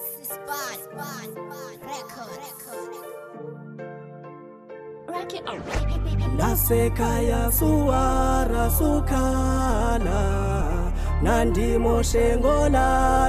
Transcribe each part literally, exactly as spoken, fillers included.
Nasekhaya suwara sukhala nandimoshe ngola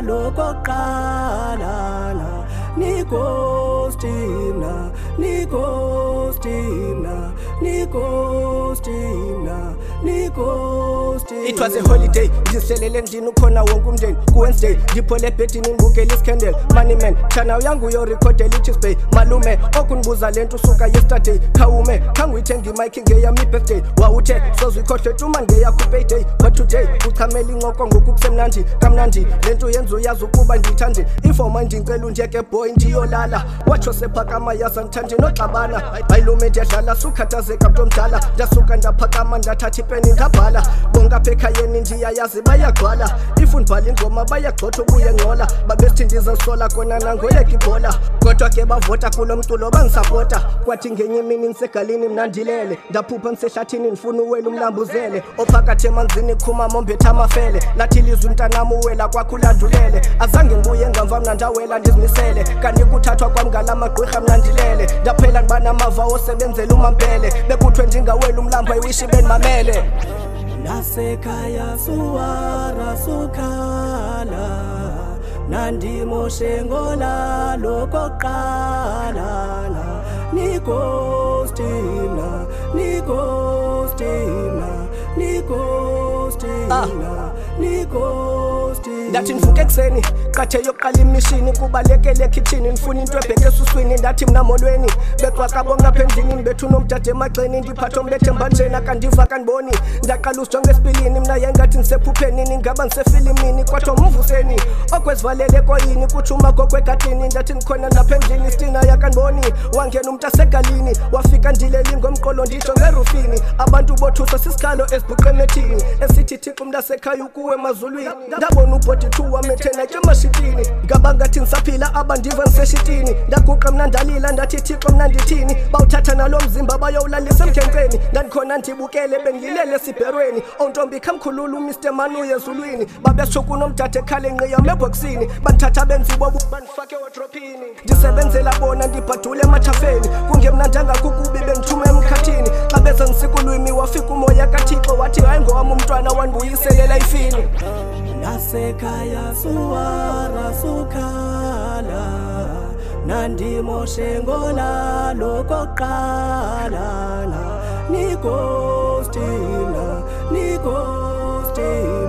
lokoqala nikostina nikostina nikostina nikostina. It was a holiday ngiselele ndini ukhona wonke umndeni ku Wednesday ngiphole ebhedini ngibukela iskandel money man channel yangu yo record elithi Bay malume okunibuza lento usuka yesterday khawume khanguyithenga imic ngeyami birthday wawuthe sozikhohle tuma ngeyakho payday but today uchamela inqoko ngokusemnandi kamnandi lento yenza uyazi ukuba ngithande informa ngicela unjeke boy ndiyolala watsho sephakama yazanthande noxabana bayilume ndiyadlala sukhathazeka mntu omdala ndasuka ndaphakama ndathatha ipeni ndabhala bonke apha ekhayeni ndiyayazi bayagcwala if undibhala ingoma bayagxotha ubuye ngcola babesithi ndizasola kona nangoyeka ibhola kodwa ke bavota kulo mculo bangisapota kwathi ngenye imini ngisegalini mnandilele ndaphupha ngisehlathini ndifuna uwela umlambuzele ophakathi emanzini khuma mombetha amafele lathi lizwe umntanam uwela kwakho ulandulele azange ngibuye ngamva mna ndawela ndizimisele kanti kuthathwa kwami ngala magqwirha mnandilele ndaphela ndiba namava osebenzela umampele bekuthiwe ndingawela umlambo ayiwishi benimamele. Nasekhaya suwara sukhala nandimoshe ngola lokoqala nikostina nikostina nikostina nikostina. Ndathi ndivuke ekuseni qathe yokuqala imishini kubalekele ekitchini ndifuna into ebheke esuswini ndathi mna molweni beqwaqa bonke apha endlini ndibethu nomdade emagxeni ndiphatha ombethe embanjeni akandiva kaniboni ndaqala usijonga esipilini mna yengathi ndisephuphenini ngaba ndisefilimini kwathiwa mvuseni okwezivalele koyini kutsho umagogo egadini ndathi ndikhona lapha endlini istina yakaniboni wangena umntu asegalini wafika ndileli ngomqolo ndijonge erufini abantu bothusa sisikhalo esibhuqemethini esithi thixo umntu asekhaya ukuwe emazulwini ndabona ubhodi two wamethena ke mashitini ngaba ngathi ngisaphila abandiva ngiseshitini ndaguqa mna ndalila ndathi thixo mna ndithini bawuthatha nalo mzimba bayowulalisa emkhenkceni ndandikhona ndibukele bengilele esibherweni ontombi khamkhulula uMr Manuye ezulwini babesho kunomdade ekhale nqiyam ebhokisini bandithatha benzibo bandifake wardropini ndisebenzela bona ndibhadule emathafeni kungemnandanga kukubi bendithuma emkhathini xa beza ngisikulwimi wafika umoya kathixo wathi hayi ngowami umntwana wandibuyiselela ifini. Nasekhaya suwara sukhala nandimoshe ngola lokoqala nikostina nikostina